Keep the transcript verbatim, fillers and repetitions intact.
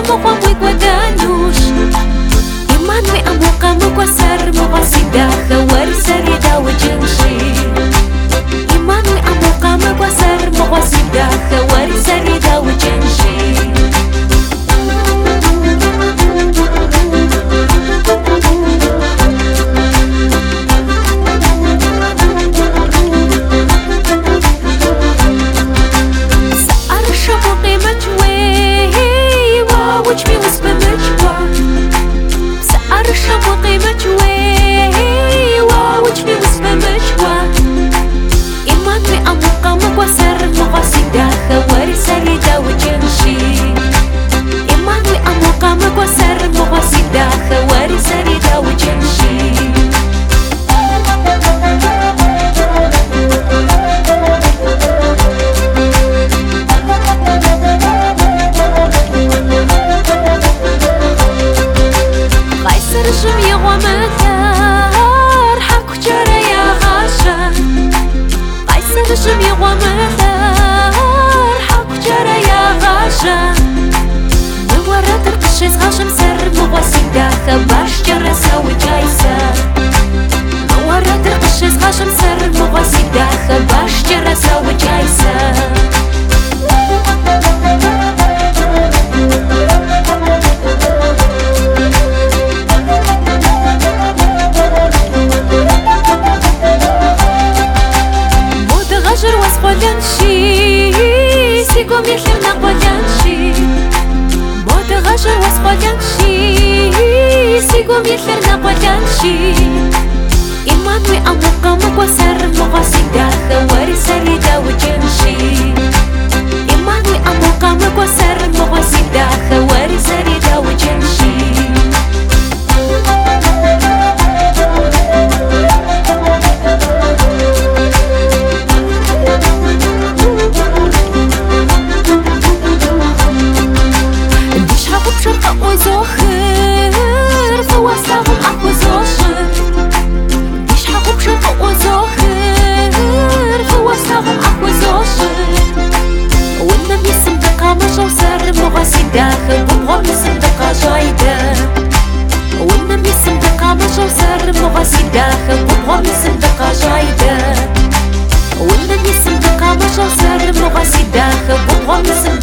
مقام ويقودانوش إيمان وأموقا مقوسر مقاسيدا خوار سريدا وجنشي إيمان وأموقا مقوسر مقاسيدا خوار سريدا وجنشي شمي ومثار حق جرى يا غاشا نورت القشيز غاشم سر مغوسيدا خباش جرى سوي جايسة نورت القشيز غاشم سر مغوسيدا خباش جرى سوي جايسة واسخولانشي سيكو مثل نقولانشي مود غجر واسخولانشي سيكو مثل نقولانشي إيمان وأموقا مقوسر مقاسيدا خواري سريدا وجنشي إيمان وأموقا مقوسر مقاسيدا خواري سريدا وجنشي داخل ببغم